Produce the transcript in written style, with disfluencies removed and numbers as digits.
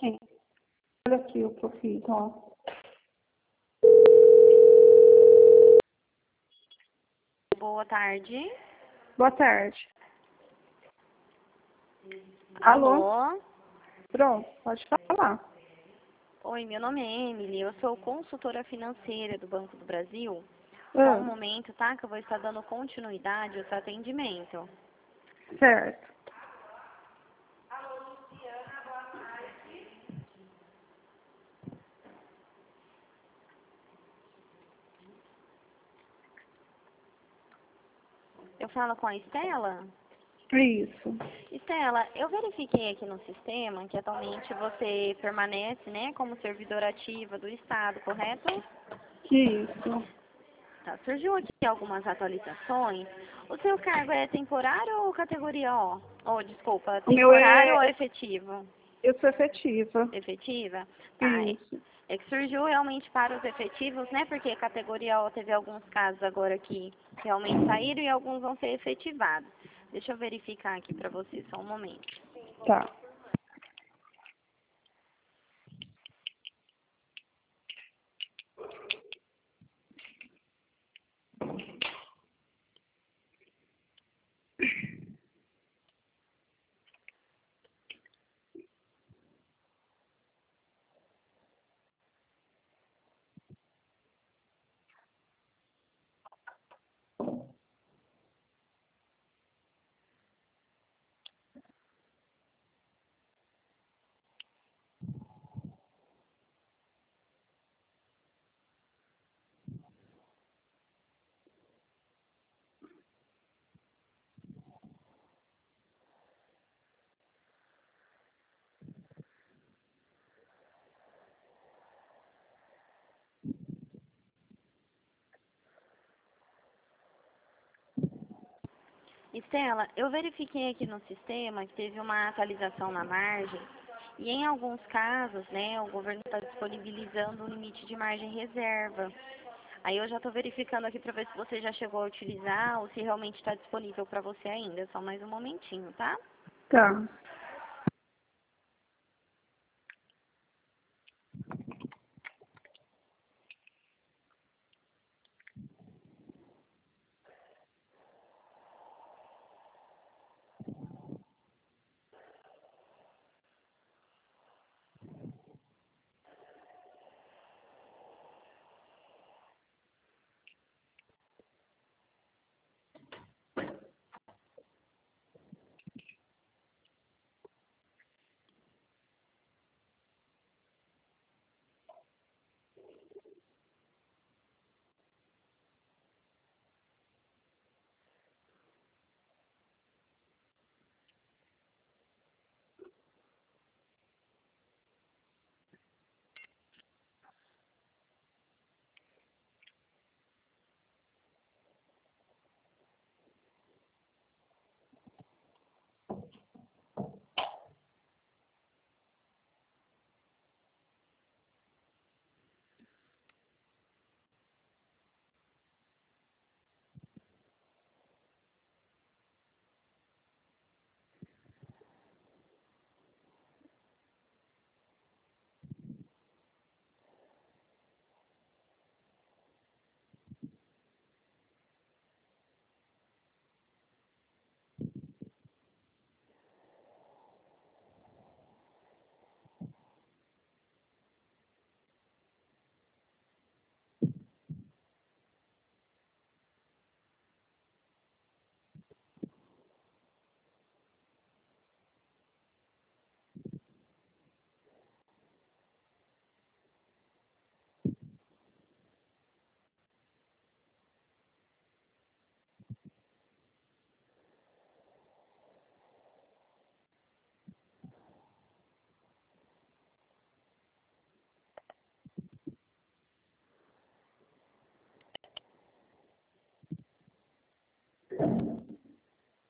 Sim. Olha aqui o que eu fiz, ó. Boa tarde. Boa tarde. Alô? Alô? Pronto, pode falar. Oi, meu nome é Emily, eu sou consultora financeira do Banco do Brasil. Só um Ah, momento, tá? Que eu vou estar dando continuidade ao seu atendimento. certo. Eu falo com a Estela? Isso. Estela, eu verifiquei aqui no sistema que atualmente você permanece, né, como servidora ativa do Estado, correto? Isso. Tá, surgiu aqui algumas atualizações. O seu cargo é temporário ou categoria O? Oh, desculpa, O meu temporário ou é... efetivo? Eu sou efetiva. Efetiva? Tá, Isso. é que surgiu realmente para os efetivos, né? Porque a categoria O teve alguns casos agora que realmente saíram e alguns vão ser efetivados. Deixa eu verificar aqui para você, só um momento. Tá. Estela, eu verifiquei aqui no sistema que teve uma atualização na margem e em alguns casos, né, o governo está disponibilizando um limite de margem reserva. Aí eu já estou verificando aqui para ver se você já chegou a utilizar ou se realmente está disponível para você ainda. Só mais um momentinho, tá? Tá.